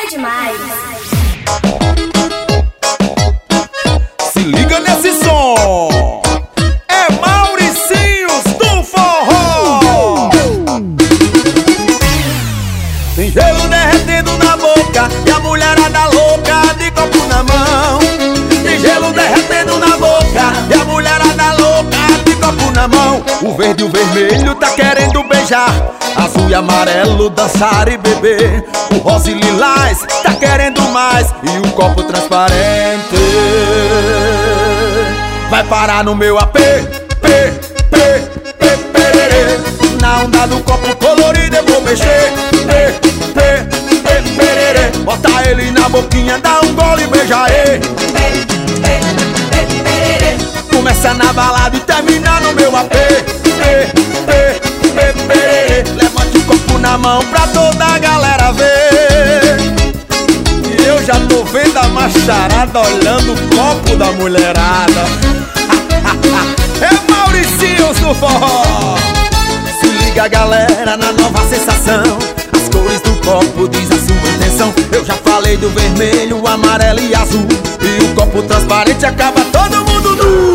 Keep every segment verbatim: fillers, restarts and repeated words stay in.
demais. Se liga nesse som, é Mauricinhos do Forró. Tem gelo derretendo na boca e a mulherada louca de copo na mão. Tem gelo derretendo na boca e a mulherada louca de copo na mão. O verde e o vermelho tá querendo beijar, azul e amarelo dançar e beber. O rosa e lilás tá querendo mais e o copo transparente vai parar no meu apê, pê, pê, pê, pererê. Na onda do copo colorido eu vou mexer, pê, pê, pê, pererê. Bota ele na boquinha, dá um gole e beija ele. Pê, pê, pê, pererê. Começa na balada e termina no meu apê, pê, pê, pê, pererê. Levante o copo na mão pra toda a galera ver. E eu já tô vendo a macharada olhando o copo da mulherada. É Mauricinhos do Forró. Se liga galera na nova sensação, as cores do copo diz a sua intenção. Eu já falei do vermelho, amarelo e azul, e o copo transparente acaba todo mundo nu.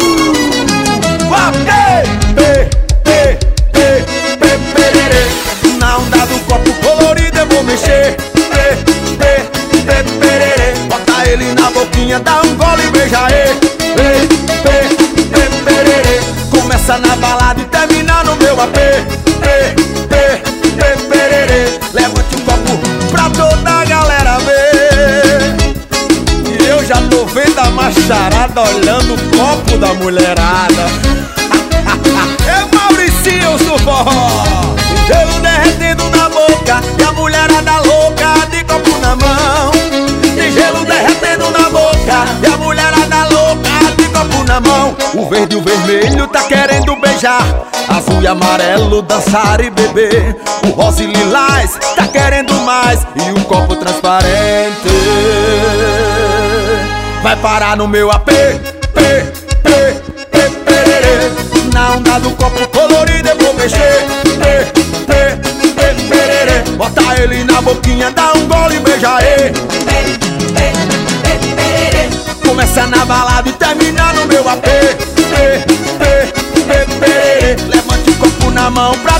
Pê, pê, pê, pê, pê, pererê. Na onda do copo colorido eu vou mexer, pê, pê, pê, pererê. Bota ele na boquinha, dá um gole e beija ele. Pê, pê, pê, pererê. Começa na balada e termina no meu apê, pê, pê, pê, pererê. Levante o copo pra toda a galera ver. E eu já tô vendo a macharada olhando o copo da mulherada. É Mauricinhos do Forró. Gelo derretendo na boca e a mulherada louca de copo na mão. Tem gelo derretendo na boca e a mulherada louca de copo na mão. O verde e o vermelho tá querendo beijar, azul e amarelo dançar e beber. O rosa e lilás tá querendo mais e o copo transparente vai parar no meu apê, pê, pê, pê, pererê. Na onda do copo colorido eu vou mexer, pê, pê, pê, pererê. Bota ele na boquinha, dá um gole e beija ele. Pê, pê, pê, pererê. Começa na balada e termina no meu apê, pê, pê, pê, pererê. Levante o copo na mão pra